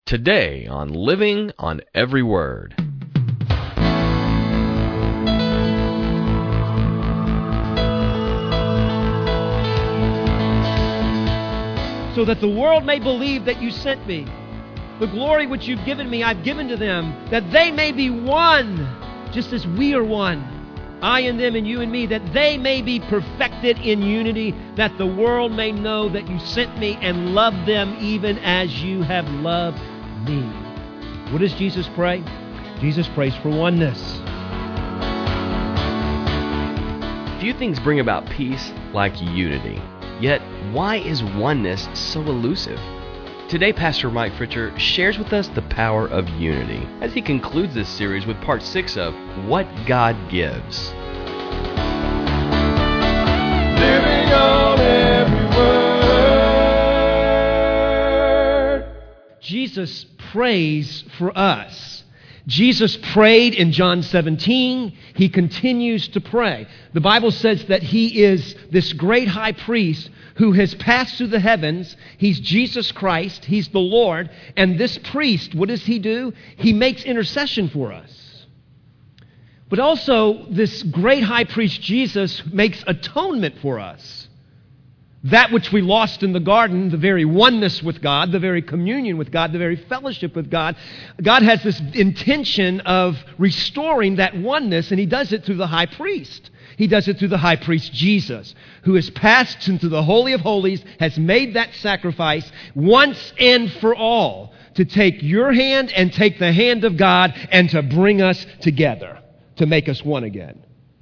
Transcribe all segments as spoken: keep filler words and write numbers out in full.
Today on Living on Every Word. So that the world may believe that you sent me. The glory which you've given me, I've given to them, that they may be one, just as we are one. I and them and you and me, that they may be perfected in unity, that the world may know that you sent me and loved them even as you have loved me. What does Jesus pray? Jesus prays for oneness. Few things bring about peace like unity. Yet, why is oneness so elusive? Today, Pastor Mike Fritcher shares with us the power of unity as he concludes this series with part six of What God Gives. Living on every word. Jesus prays for us. Jesus prayed in John seventeen. He continues to pray. The Bible says that He is this great high priest who has passed through the heavens. He's Jesus Christ. He's the Lord. And this priest, what does He do? He makes intercession for us. But also, this great high priest Jesus makes atonement for us. That which we lost in the garden, the very oneness with God, the very communion with God, the very fellowship with God. God has this intention of restoring that oneness, and He does it through the high priest. He does it through the high priest Jesus, who has passed into the Holy of Holies, has made that sacrifice once and for all to take your hand and take the hand of God and to bring us together, to make us one again.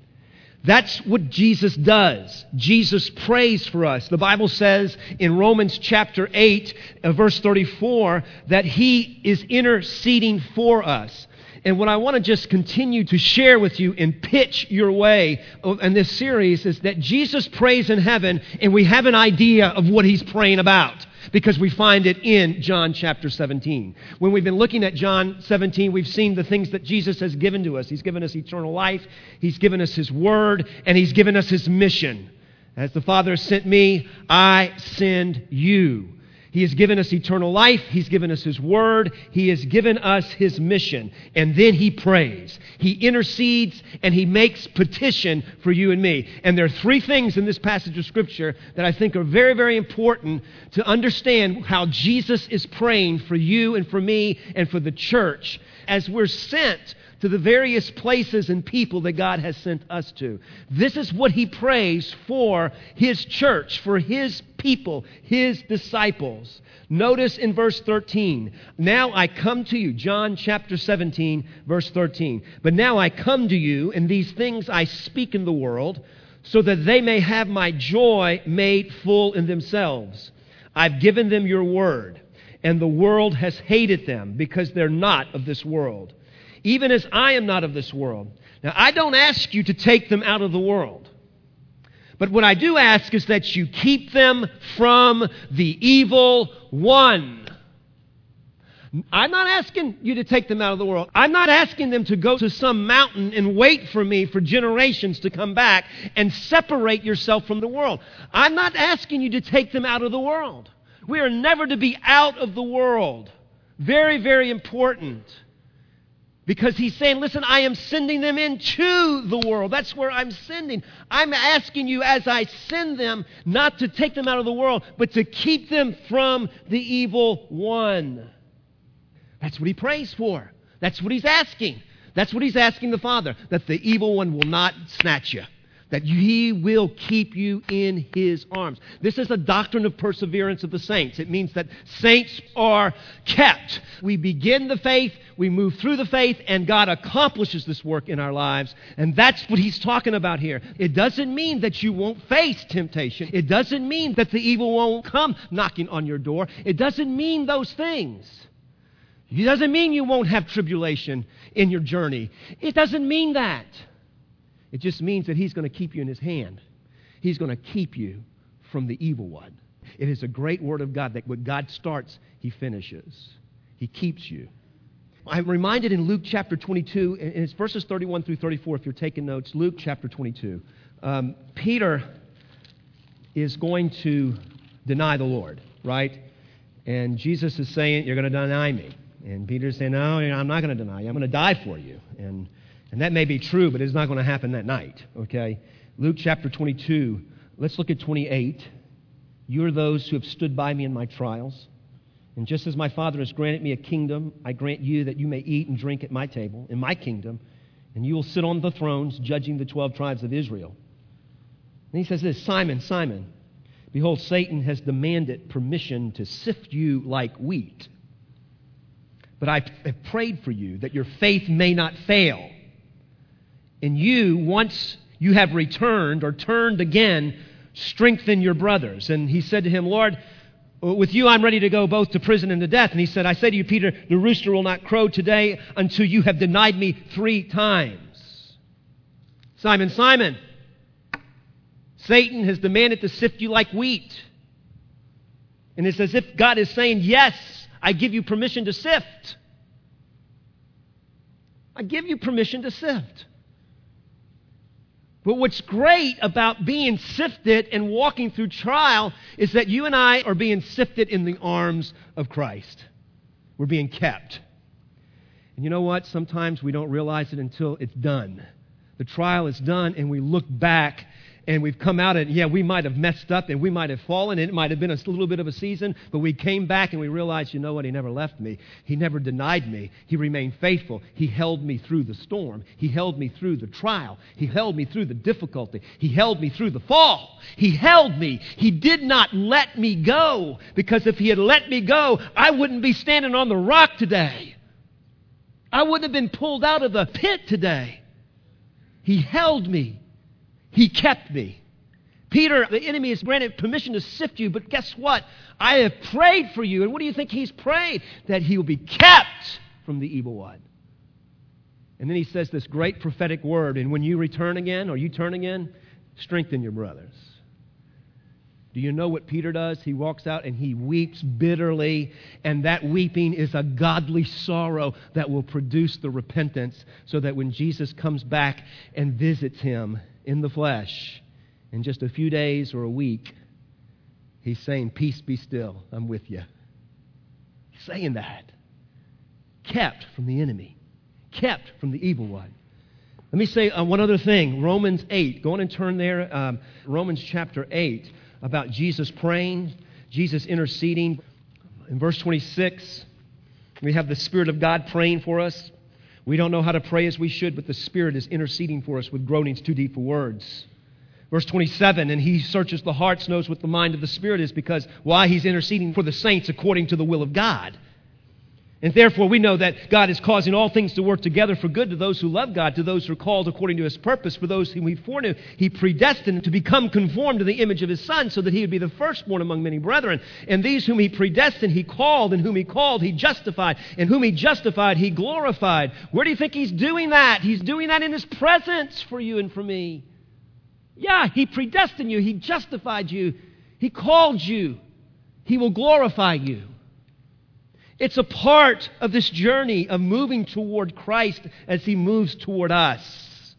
That's what Jesus does. Jesus prays for us. The Bible says in Romans chapter eight, uh, verse thirty-four, that He is interceding for us. And what I want to just continue to share with you and pitch your way in this series is that Jesus prays in heaven, and we have an idea of what He's praying about, because we find it in John chapter seventeen. When we've been looking at John seventeen, we've seen the things that Jesus has given to us. He's given us eternal life, He's given us His Word, and He's given us His mission. As the Father sent me, I send you. He has given us eternal life. He's given us His Word. He has given us His mission. And then He prays. He intercedes and He makes petition for you and me. And there are three things in this passage of Scripture that I think are very, very important to understand how Jesus is praying for you and for me and for the church as we're sent to the various places and people that God has sent us to. This is what He prays for His church, for His people, His disciples. Notice in verse thirteen, now I come to you, John chapter seventeen, verse thirteen. But now I come to you, and these things I speak in the world, so that they may have my joy made full in themselves. I've given them your word, and the world has hated them because they're not of this world, even as I am not of this world. Now, I don't ask you to take them out of the world. But what I do ask is that you keep them from the evil one. I'm not asking you to take them out of the world. I'm not asking them to go to some mountain and wait for me for generations to come back and separate yourself from the world. I'm not asking you to take them out of the world. We are never to be out of the world. Very, very important. Because He's saying, listen, I am sending them into the world. That's where I'm sending. I'm asking you as I send them not to take them out of the world, but to keep them from the evil one. That's what He prays for. That's what He's asking. That's what He's asking the Father, that the evil one will not snatch you, that He will keep you in His arms. This is a doctrine of perseverance of the saints. It means that saints are kept. We begin the faith, we move through the faith, and God accomplishes this work in our lives. And that's what He's talking about here. It doesn't mean that you won't face temptation. It doesn't mean that the evil won't come knocking on your door. It doesn't mean those things. It doesn't mean you won't have tribulation in your journey. It doesn't mean that. It just means that He's going to keep you in His hand. He's going to keep you from the evil one. It is a great word of God that when God starts, He finishes. He keeps you. I'm reminded in Luke chapter twenty-two, and it's verses thirty-one through thirty-four if you're taking notes. Luke chapter twenty-two. Um, Peter is going to deny the Lord, right? And Jesus is saying, you're going to deny me. And Peter's saying, no, I'm not going to deny you. I'm going to die for you. And, and that may be true, but it's not going to happen that night, okay? Luke chapter twenty-two, let's look at twenty-eight. You are those who have stood by me in my trials. And just as my Father has granted me a kingdom, I grant you that you may eat and drink at my table, in my kingdom, and you will sit on the thrones judging the twelve tribes of Israel. And he says this, Simon, Simon, behold, Satan has demanded permission to sift you like wheat. But I have prayed for you that your faith may not fail. And you, once you have returned or turned again, strengthen your brothers. And he said to him, Lord, with you I'm ready to go both to prison and to death. And he said, I say to you, Peter, the rooster will not crow today until you have denied me three times. Simon, Simon, Satan has demanded to sift you like wheat. And it's as if God is saying, yes, I give you permission to sift. I give you permission to sift. But what's great about being sifted and walking through trial is that you and I are being sifted in the arms of Christ. We're being kept. And you know what? Sometimes we don't realize it until it's done. The trial is done and we look back and we've come out and, yeah, we might have messed up and we might have fallen and it might have been a little bit of a season, but we came back and we realized, you know what, he never left me. He never denied me. He remained faithful. He held me through the storm. He held me through the trial. He held me through the difficulty. He held me through the fall. He held me. He did not let me go, because if he had let me go, I wouldn't be standing on the rock today. I wouldn't have been pulled out of the pit today. He held me. He kept me. Peter, the enemy has granted permission to sift you, but guess what? I have prayed for you. And what do you think he's prayed? That he will be kept from the evil one. And then he says this great prophetic word, and when you return again, or you turn again, strengthen your brothers. Do you know what Peter does? He walks out and he weeps bitterly, and that weeping is a godly sorrow that will produce the repentance, so that when Jesus comes back and visits him in the flesh in just a few days or a week, he's saying, peace be still, I'm with you. He's saying that. Kept from the enemy. Kept from the evil one. Let me say uh, one other thing. Romans eight. Go on and turn there. Um, Romans chapter eight. About Jesus praying, Jesus interceding. In verse twenty-six, we have the Spirit of God praying for us. We don't know how to pray as we should, but the Spirit is interceding for us with groanings too deep for words. Verse twenty-seven, and he searches the hearts, knows what the mind of the Spirit is, because why? He's interceding for the saints according to the will of God. And therefore we know that God is causing all things to work together for good to those who love God, to those who are called according to his purpose. For those whom he foreknew, he predestined to become conformed to the image of his Son, so that he would be the firstborn among many brethren. And these whom he predestined, he called, and whom he called, he justified, and whom he justified, he glorified. Where do you think he's doing that? He's doing that in his presence for you and for me. Yeah, he predestined you, he justified you, he called you, he will glorify you. It's a part of this journey of moving toward Christ as he moves toward us.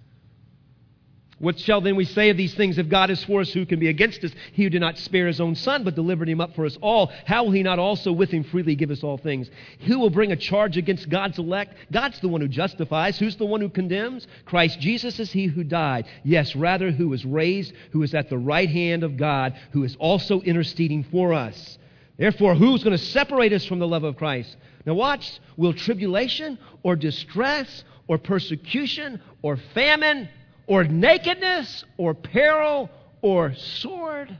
What shall then we say of these things? If God is for us, who can be against us? He who did not spare his own Son, but delivered him up for us all, how will he not also with him freely give us all things? Who will bring a charge against God's elect? God's the one who justifies. Who's the one who condemns? Christ Jesus is he who died. Yes, rather, who was raised, who is at the right hand of God, who is also interceding for us. Therefore, who's going to separate us from the love of Christ? Now watch, will tribulation or distress or persecution or famine or nakedness or peril or sword?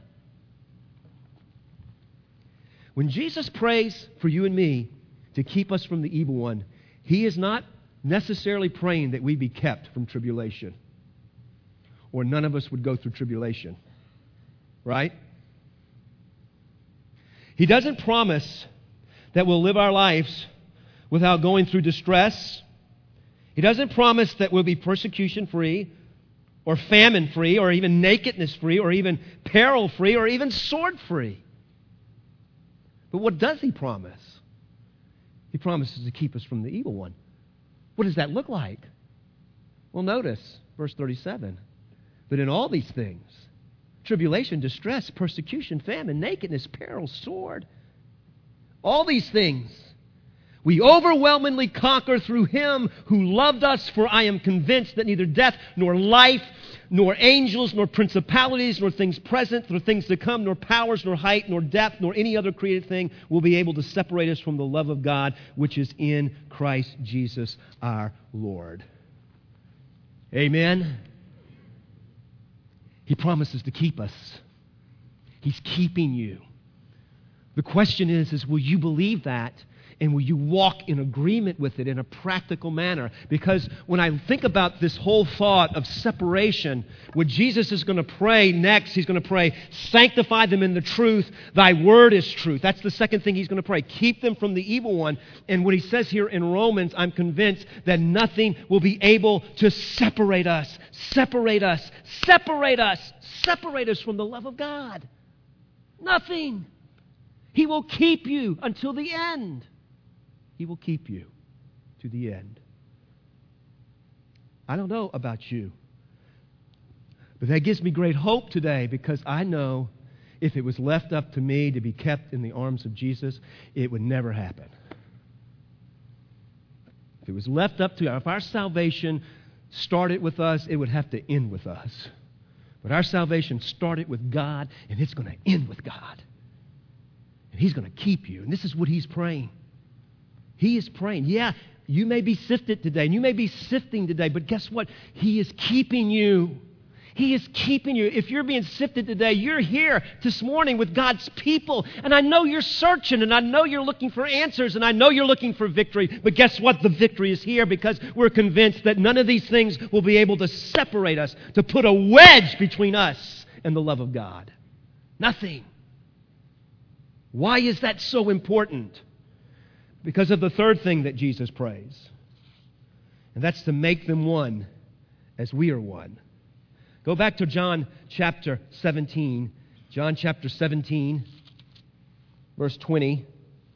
When Jesus prays for you and me to keep us from the evil one, he is not necessarily praying that we be kept from tribulation, or none of us would go through tribulation, right? He doesn't promise that we'll live our lives without going through distress. He doesn't promise that we'll be persecution-free or famine-free or even nakedness-free or even peril-free or even sword-free. But what does he promise? He promises to keep us from the evil one. What does that look like? Well, notice verse thirty-seven. But in all these things, tribulation, distress, persecution, famine, nakedness, peril, sword. All these things we overwhelmingly conquer through Him who loved us, for I am convinced that neither death nor life, nor angels, nor principalities, nor things present, nor things to come, nor powers, nor height, nor depth, nor any other created thing will be able to separate us from the love of God, which is in Christ Jesus our Lord. Amen. He promises to keep us. He's keeping you. The question is, is will you believe that? And will you walk in agreement with it in a practical manner? Because when I think about this whole thought of separation, what Jesus is going to pray next, He's going to pray, sanctify them in the truth. Thy word is truth. That's the second thing He's going to pray. Keep them from the evil one. And what He says here in Romans, I'm convinced that nothing will be able to separate us, separate us, separate us, separate us from the love of God. Nothing. He will keep you until the end. He will keep you to the end. I don't know about you, but that gives me great hope today, because I know if it was left up to me to be kept in the arms of Jesus, it would never happen. If it was left up to, if our salvation started with us, it would have to end with us. But our salvation started with God, and it's going to end with God. And He's going to keep you. And this is what He's praying. He is praying. Yeah, you may be sifted today, and you may be sifting today, but guess what? He is keeping you. He is keeping you. If you're being sifted today, you're here this morning with God's people. And I know you're searching, and I know you're looking for answers, and I know you're looking for victory. But guess what? The victory is here, because we're convinced that none of these things will be able to separate us, to put a wedge between us and the love of God. Nothing. Why is that so important? Because of the third thing that Jesus prays. And that's to make them one as we are one. Go back to John chapter seventeen. John chapter seventeen, verse twenty.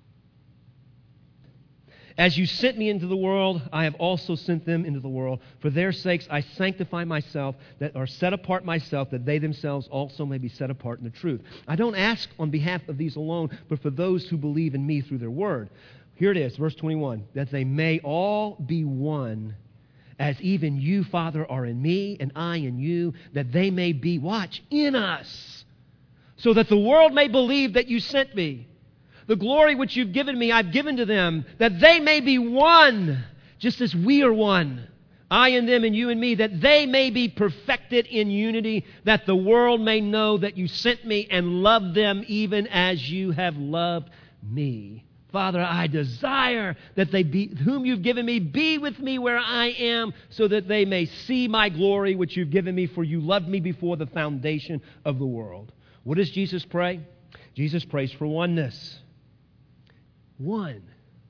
As you sent me into the world, I have also sent them into the world. For their sakes I sanctify myself, that are set apart myself, that they themselves also may be set apart in the truth. I don't ask on behalf of these alone, but for those who believe in me through their word. Here it is, verse twenty-one. That they may all be one, as even you, Father, are in me, and I in you, that they may be, watch, in us, so that the world may believe that you sent me. The glory which you've given me, I've given to them, that they may be one, just as we are one. I and them and you and me, that they may be perfected in unity, that the world may know that you sent me and loved them even as you have loved me. Father, I desire that they be, whom you've given me, be with me where I am, so that they may see my glory which you've given me, for you loved me before the foundation of the world. What does Jesus pray? Jesus prays for oneness. One.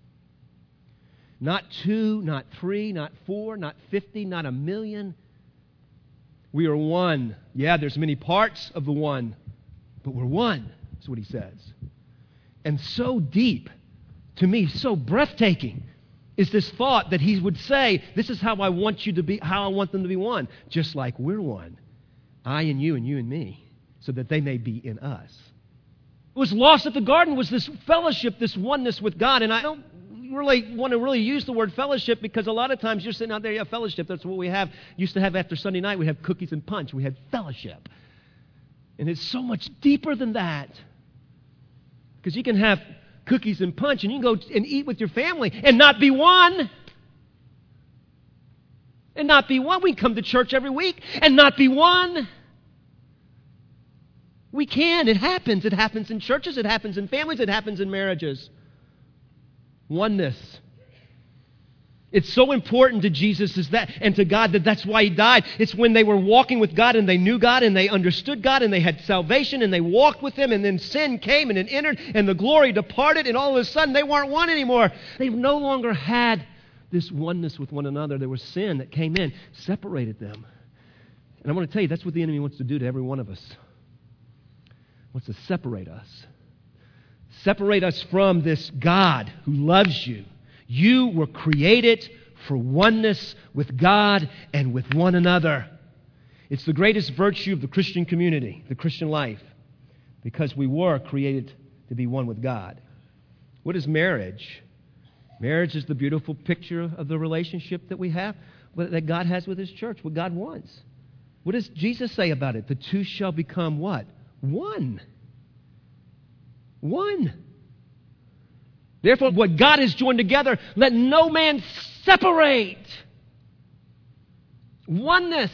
Not two, not three, not four, not fifty, not a million. We are one. Yeah, there's many parts of the one, but we're one. That's what he says. And so deep, to me, so breathtaking, is this thought that he would say, this is how I want you to be, how I want them to be one, just like we're one. I and you and you and me, so that they may be in us. What was lost at the garden was this fellowship, this oneness with God. And I don't really want to really use the word fellowship, because a lot of times you're sitting out there, you have fellowship. That's what we have. Used to have after Sunday night, we have cookies and punch. We had fellowship. And it's so much deeper than that. Because you can have cookies and punch, and you can go and eat with your family and not be one. And not be one. We come to church every week and not be one. We can. It happens. It happens in churches. It happens in families. It happens in marriages. Oneness. It's so important to Jesus is that, and to God, that that's why He died. It's when they were walking with God and they knew God and they understood God and they had salvation and they walked with Him, and then sin came and it entered and the glory departed, and all of a sudden they weren't one anymore. They no longer had this oneness with one another. There was sin that came in, separated them. And I want to tell you, that's what the enemy wants to do to every one of us. He wants to separate us. Separate us from this God who loves you. You were created for oneness with God and with one another. It's the greatest virtue of the Christian community, the Christian life, because we were created to be one with God. What is marriage? Marriage is the beautiful picture of the relationship that we have, that God has with His church, what God wants. What does Jesus say about it? The two shall become what? One. One. Therefore, what God has joined together, let no man separate. Oneness.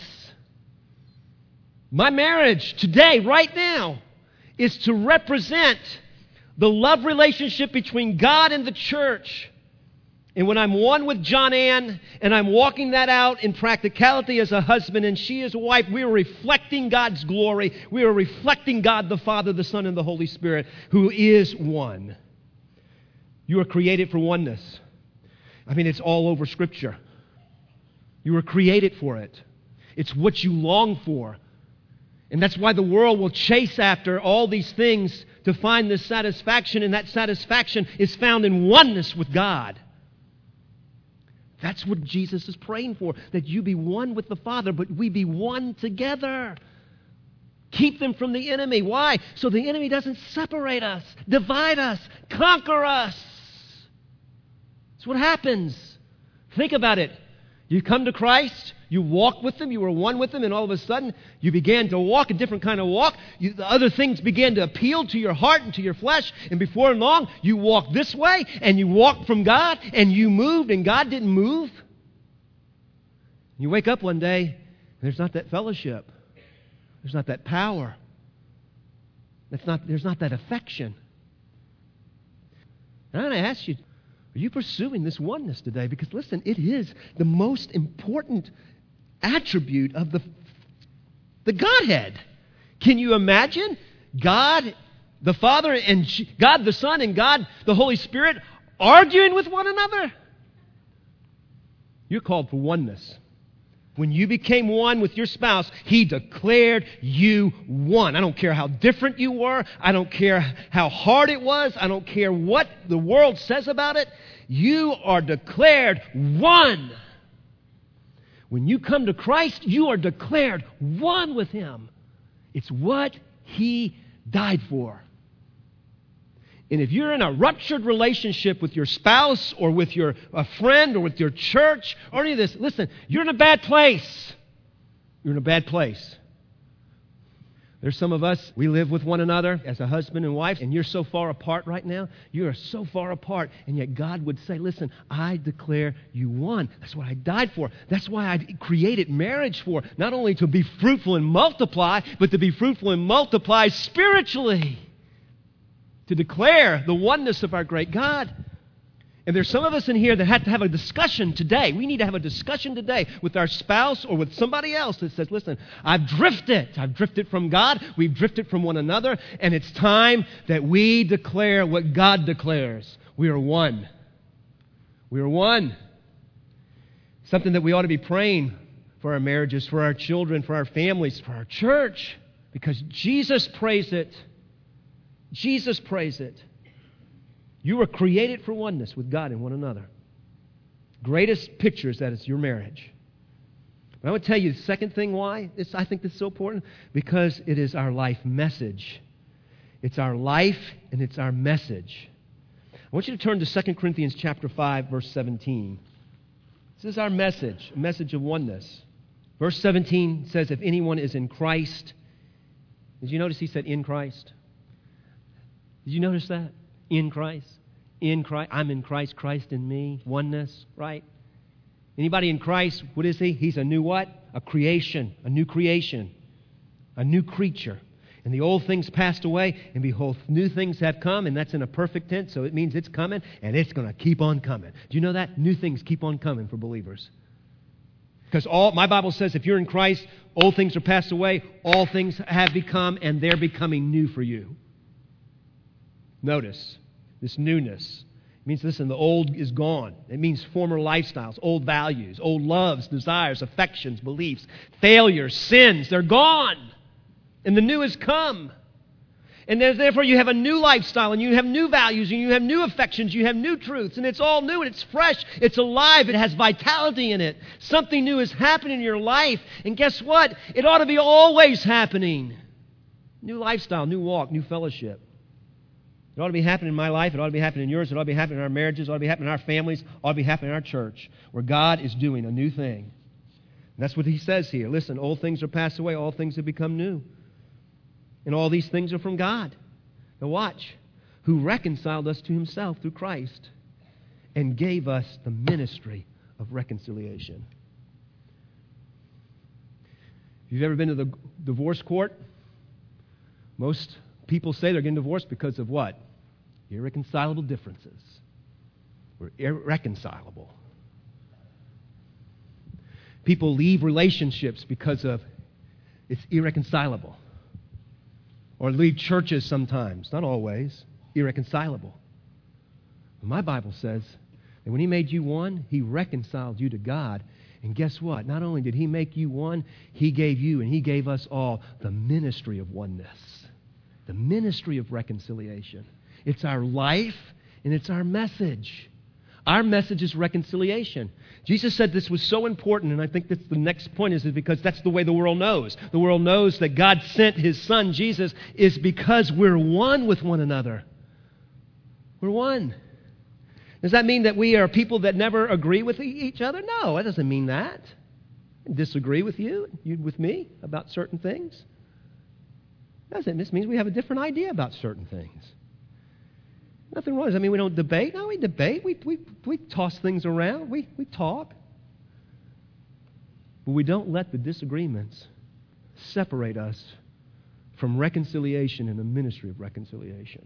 My marriage today, right now, is to represent the love relationship between God and the church. And when I'm one with John Ann, and I'm walking that out in practicality as a husband and she as a wife, we are reflecting God's glory. We are reflecting God the Father, the Son, and the Holy Spirit, who is one. You are created for oneness. I mean, it's all over Scripture. You were created for it. It's what you long for. And that's why the world will chase after all these things to find this satisfaction, and that satisfaction is found in oneness with God. That's what Jesus is praying for, that you be one with the Father, but we be one together. Keep them from the enemy. Why? So the enemy doesn't separate us, divide us, conquer us. That's what happens. Think about it. You come to Christ, you walk with Him, you were one with Him, and all of a sudden you began to walk a different kind of walk. You, the other things began to appeal to your heart and to your flesh, and before long you walked this way, and you walked from God, and you moved, and God didn't move. You wake up one day, and there's not that fellowship. There's not that power. That's not, there's not that affection. And I want to ask you, are you pursuing this oneness today? Because listen, it is the most important attribute of the, the Godhead. Can you imagine God the Father and God the Son and God the Holy Spirit arguing with one another? You're called for oneness. When you became one with your spouse, He declared you one. I don't care how different you were. I don't care how hard it was. I don't care what the world says about it. You are declared one. When you come to Christ, you are declared one with Him. It's what He died for. And if you're in a ruptured relationship with your spouse or with your a friend or with your church or any of this, listen, you're in a bad place. You're in a bad place. There's some of us, we live with one another as a husband and wife, and you're so far apart right now. You are so far apart, and yet God would say, listen, I declare you one. That's what I died for. That's why I created marriage for. Not only to be fruitful and multiply, but to be fruitful and multiply spiritually. To declare the oneness of our great God. And there's some of us in here that have to have a discussion today. We need to have a discussion today with our spouse or with somebody else that says, listen, I've drifted. I've drifted from God. We've drifted from one another. And it's time that we declare what God declares. We are one. We are one. Something that we ought to be praying for our marriages, for our children, for our families, for our church. Because Jesus prays it. Jesus prays it. You were created for oneness with God and one another. Greatest picture is that it's your marriage. But I want to tell you the second thing why this, I think this is so important. Because it is our life message. It's our life and it's our message. I want you to turn to Second Corinthians chapter five, verse seventeen. This is our message, a message of oneness. Verse seventeen says, if anyone is in Christ. Did you notice he said in Christ? Did you notice that? In Christ. In Christ. I'm in Christ, Christ in me. Oneness, right? Anybody in Christ, what is he? He's a new what? A creation. A new creation. A new creature. And the old things passed away, and behold, new things have come, and that's in a perfect tense, so it means it's coming, and it's going to keep on coming. Do you know that? New things keep on coming for believers. Because all my Bible says if you're in Christ, old things are passed away, all things have become, and they're becoming new for you. Notice, this newness means, listen, the old is gone. It means former lifestyles, old values, old loves, desires, affections, beliefs, failures, sins, they're gone. And the new has come. And therefore you have a new lifestyle, and you have new values, and you have new affections, you have new truths, and it's all new, and it's fresh, it's alive, it has vitality in it. Something new is happening in your life, and guess what? It ought to be always happening. New lifestyle, new walk, new fellowship. It ought to be happening in my life. It ought to be happening in yours. It ought to be happening in our marriages. It ought to be happening in our families. It ought to be happening in our church, where God is doing a new thing. And that's what he says here. Listen, old things are passed away. All things have become new. And all these things are from God. Now watch. Who reconciled us to himself through Christ and gave us the ministry of reconciliation. If you've ever been to the divorce court, most people say they're getting divorced because of what? Irreconcilable differences. We're irreconcilable. People leave relationships because of it's irreconcilable. Or leave churches sometimes, not always, irreconcilable. But my Bible says that when he made you one, he reconciled you to God. And guess what? Not only did he make you one, he gave you and he gave us all the ministry of oneness. The ministry of reconciliation. It's our life and it's our message. Our message is reconciliation. Jesus said this was so important, and I think that's the next point is because that's the way the world knows. The world knows that God sent his son, Jesus, is because we're one with one another. We're one. Does that mean that we are people that never agree with each other? No, it doesn't mean that. I disagree with you, you with me about certain things. It doesn't. This means we have a different idea about certain things. Nothing wrong. Does that mean we don't debate? No, we debate. We, we, we toss things around. We, we talk. But we don't let the disagreements separate us from reconciliation and the ministry of reconciliation.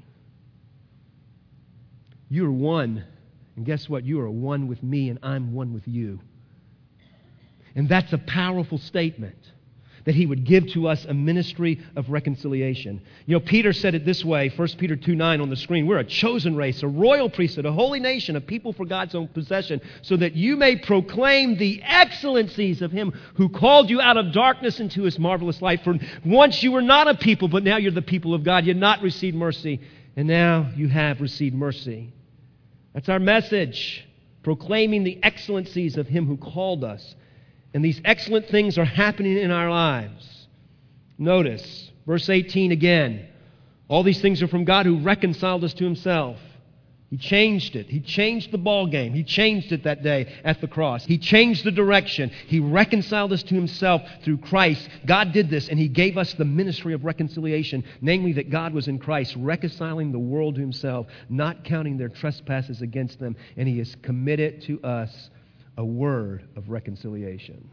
You're one. And guess what? You are one with me and I'm one with you. And that's a powerful statement. That he would give to us a ministry of reconciliation. You know, Peter said it this way, First Peter two nine on the screen. We're a chosen race, a royal priesthood, a holy nation, a people for God's own possession, so that you may proclaim the excellencies of him who called you out of darkness into his marvelous light. For once you were not a people, but now you're the people of God. You had not received mercy, and now you have received mercy. That's our message, proclaiming the excellencies of him who called us. And these excellent things are happening in our lives. Notice, verse eighteen again. All these things are from God who reconciled us to himself. He changed it. He changed the ball game. He changed it that day at the cross. He changed the direction. He reconciled us to himself through Christ. God did this, and he gave us the ministry of reconciliation, namely that God was in Christ, reconciling the world to himself, not counting their trespasses against them, and he has committed to us a word of reconciliation.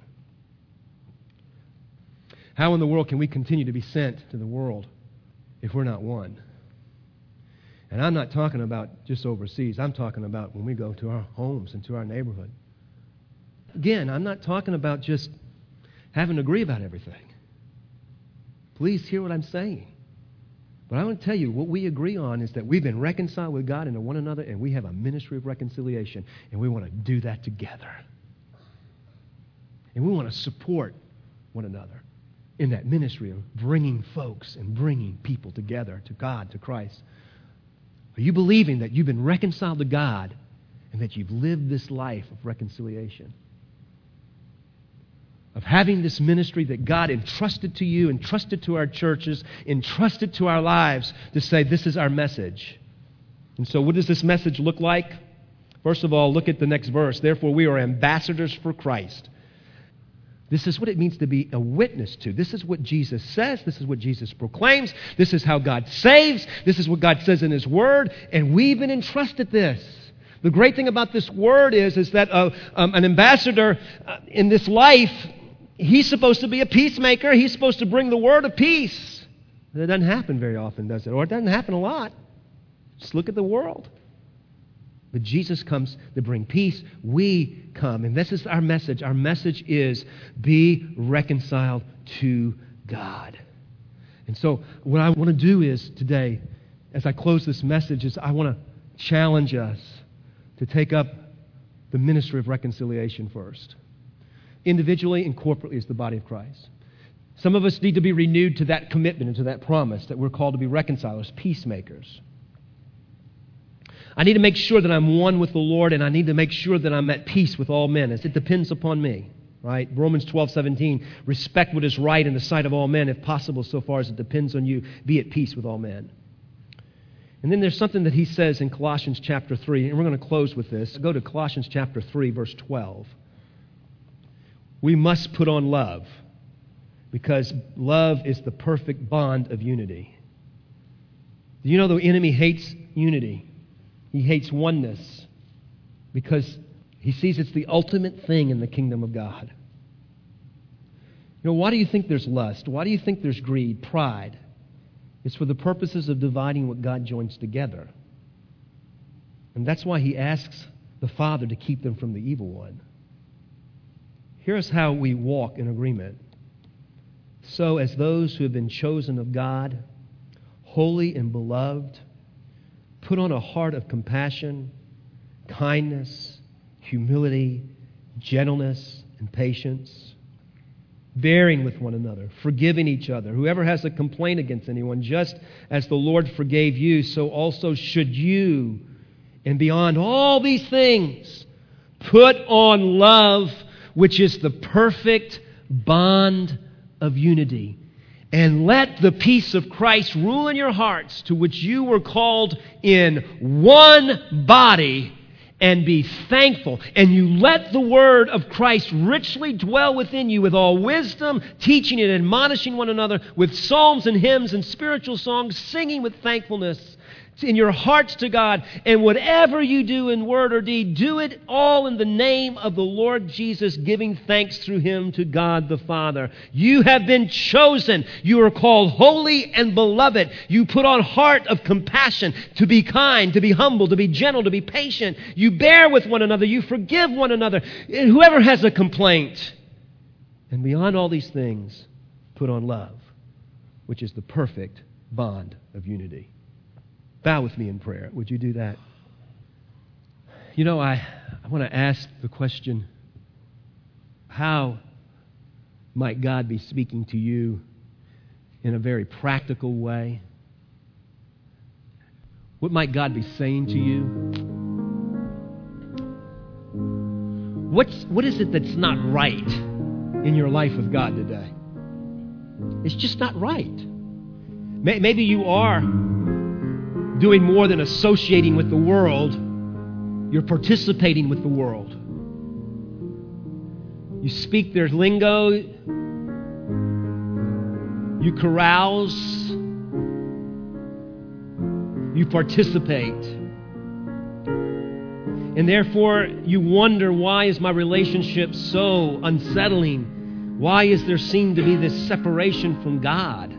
How in the world can we continue to be sent to the world if we're not one? And I'm not talking about just overseas. I'm talking about when we go to our homes and to our neighborhood. Again, I'm not talking about just having to agree about everything. Please hear what I'm saying. But I want to tell you, what we agree on is that we've been reconciled with God and to one another, and we have a ministry of reconciliation, and we want to do that together. And we want to support one another in that ministry of bringing folks and bringing people together to God, to Christ. Are you believing that you've been reconciled to God and that you've lived this life of reconciliation? Of having this ministry that God entrusted to you, entrusted to our churches, entrusted to our lives to say this is our message. And so what does this message look like? First of all, look at the next verse. Therefore, we are ambassadors for Christ. This is what it means to be a witness to. This is what Jesus says. This is what Jesus proclaims. This is how God saves. This is what God says in his word. And we've been entrusted this. The great thing about this word is, is that uh, um, an ambassador uh, in this life, he's supposed to be a peacemaker. He's supposed to bring the word of peace. But it doesn't happen very often, does it? Or it doesn't happen a lot. Just look at the world. But Jesus comes to bring peace. We come. And this is our message. Our message is be reconciled to God. And so what I want to do is today, as I close this message, is I want to challenge us to take up the ministry of reconciliation first. Individually and corporately as the body of Christ. Some of us need to be renewed to that commitment and to that promise that we're called to be reconcilers, peacemakers. I need to make sure that I'm one with the Lord, and I need to make sure that I'm at peace with all men, as it depends upon me. Right? Romans twelve seventeen, respect what is right in the sight of all men, if possible, so far as it depends on you. Be at peace with all men. And then there's something that he says in Colossians chapter three, and we're going to close with this. Go to Colossians chapter three, verse twelve. We must put on love, because love is the perfect bond of unity. Do you know the enemy hates unity? He hates oneness because he sees it's the ultimate thing in the kingdom of God. You know, why do you think there's lust? Why do you think there's greed, pride? It's for the purposes of dividing what God joins together. And that's why he asks the Father to keep them from the evil one. Here's how we walk in agreement. So as those who have been chosen of God, holy and beloved, put on a heart of compassion, kindness, humility, gentleness, and patience, bearing with one another, forgiving each other. Whoever has a complaint against anyone, just as the Lord forgave you, so also should you. And beyond all these things, put on love, which is the perfect bond of unity. And let the peace of Christ rule in your hearts, to which you were called in one body, and be thankful. And you let the word of Christ richly dwell within you with all wisdom, teaching and admonishing one another with psalms and hymns and spiritual songs, singing with thankfulness in your hearts to God. And whatever you do in word or deed, do it all in the name of the Lord Jesus, giving thanks through him to God the Father. You have been chosen. You are called holy and beloved. You put on heart of compassion, to be kind, to be humble, to be gentle, to be patient. You bear with one another. You forgive one another. And whoever has a complaint. And beyond all these things, put on love, which is the perfect bond of unity. Bow with me in prayer. Would you do that? You know, I, I want to ask the question, how might God be speaking to you in a very practical way? What might God be saying to you? What's, what is it that's not right in your life with God today? It's just not right. Maybe you are doing more than associating with the world. You're participating with the world. You speak their lingo. You carouse. You participate. And therefore, you wonder, why is my relationship so unsettling? Why is there seem to be this separation from God?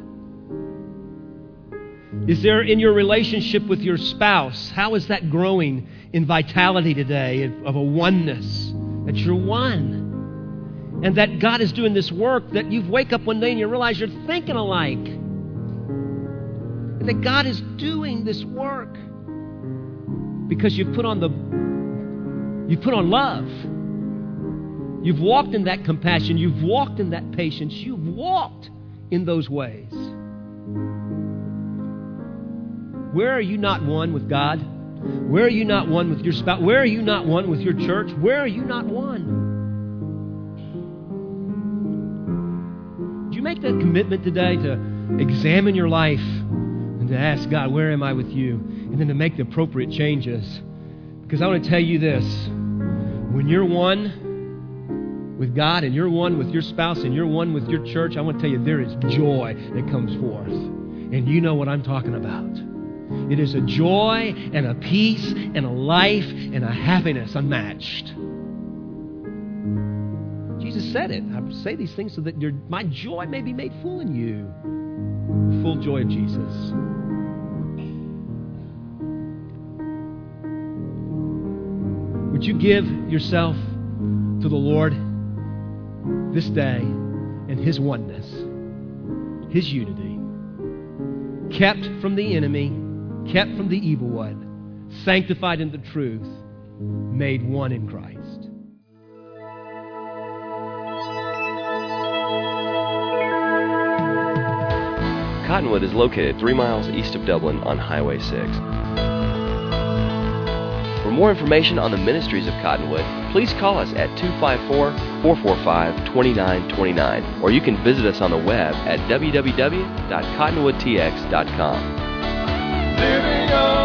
Is there, in your relationship with your spouse, how is that growing in vitality today, of a oneness, that you're one, and that God is doing this work, that you wake up one day and you realize you're thinking alike, and that God is doing this work because you've put on the, you've put on love. You've walked in that compassion. You've walked in that patience. You've walked in those ways. Where are you not one with God? Where are you not one with your spouse? Where are you not one with your church? Where are you not one? Did you make that commitment today to examine your life and to ask God, where am I with you? And then to make the appropriate changes. Because I want to tell you this. When you're one with God and you're one with your spouse and you're one with your church, I want to tell you there is joy that comes forth. And you know what I'm talking about. It is a joy and a peace and a life and a happiness unmatched. Jesus said it. I say these things so that your, my joy may be made full in you. The full joy of Jesus. Would you give yourself to the Lord this day in His oneness, His unity, kept from the enemy, kept from the evil one, sanctified in the truth, made one in Christ. Cottonwood is located three miles east of Dublin on Highway six. For more information on the ministries of Cottonwood, please call us at two five four, four four five, two nine two nine, or you can visit us on the web at w w w dot cottonwood t x dot com. living on